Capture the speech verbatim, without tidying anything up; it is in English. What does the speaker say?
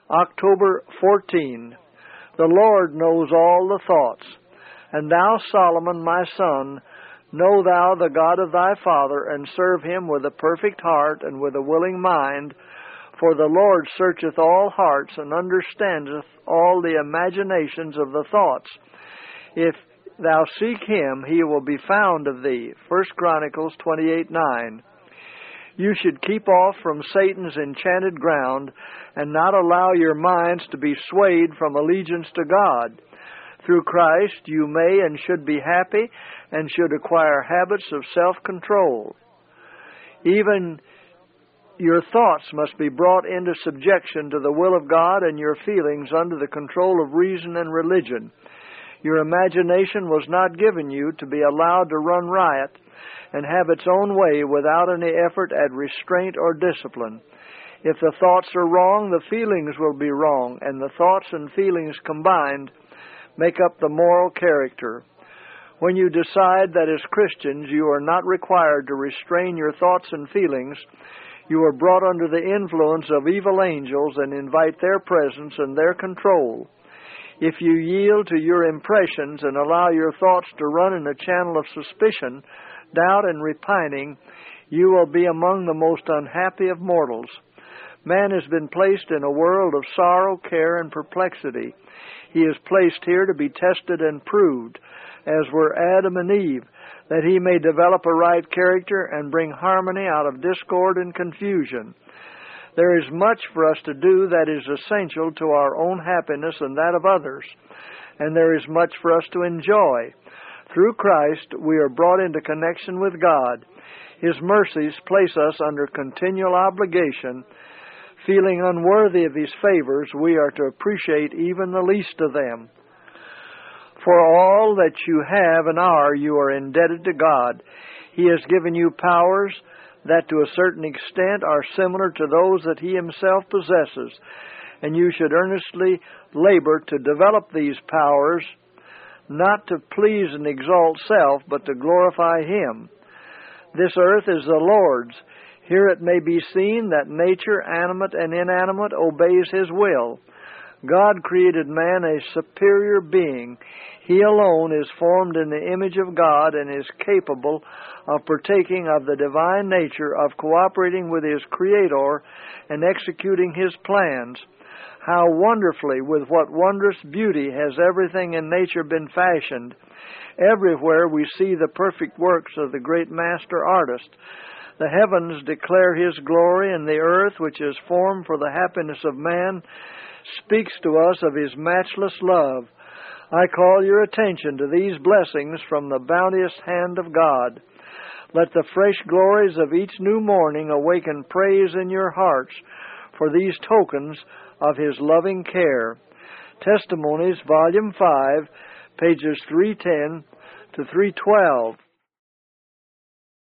October fourteenth. The Lord knows all the thoughts. And thou, Solomon, my son, know thou the God of thy father, and serve him with a perfect heart and with a willing mind. For the Lord searcheth all hearts, and understandeth all the imaginations of the thoughts. If thou seek him, he will be found of thee. First Chronicles twenty-eight nine. You should keep off from Satan's enchanted ground, and not allow your minds to be swayed from allegiance to God. Through Christ you may and should be happy, and should acquire habits of self-control. Even your thoughts must be brought into subjection to the will of God, and your feelings under the control of reason and religion. Your imagination was not given you to be allowed to run riot and have its own way without any effort at restraint or discipline. If the thoughts are wrong, the feelings will be wrong, and the thoughts and feelings combined make up the moral character. When you decide that as Christians you are not required to restrain your thoughts and feelings, you are brought under the influence of evil angels and invite their presence and their control. If you yield to your impressions and allow your thoughts to run in a channel of suspicion, doubt, and repining, you will be among the most unhappy of mortals. Man has been placed in a world of sorrow, care, and perplexity. He is placed here to be tested and proved, as were Adam and Eve, that he may develop a right character and bring harmony out of discord and confusion. There is much for us to do that is essential to our own happiness and that of others, and there is much for us to enjoy. Through Christ, we are brought into connection with God. His mercies place us under continual obligation. Feeling unworthy of His favors, we are to appreciate even the least of them. For all that you have and are, you are indebted to God. He has given you powers that to a certain extent are similar to those that He Himself possesses, and you should earnestly labor to develop these powers, not to please and exalt self, but to glorify Him. This earth is the Lord's. Here it may be seen that nature, animate and inanimate, obeys His will. God created man a superior being. He alone is formed in the image of God and is capable of partaking of the divine nature, of cooperating with His Creator and executing His plans. How wonderfully, with what wondrous beauty has everything in nature been fashioned. Everywhere we see the perfect works of the great master artist. The heavens declare His glory, and the earth, which is formed for the happiness of man, speaks to us of His matchless love. I call your attention to these blessings from the bounteous hand of God. Let the fresh glories of each new morning awaken praise in your hearts for these tokens of His loving care. Testimonies, Volume five, pages three ten to three twelve.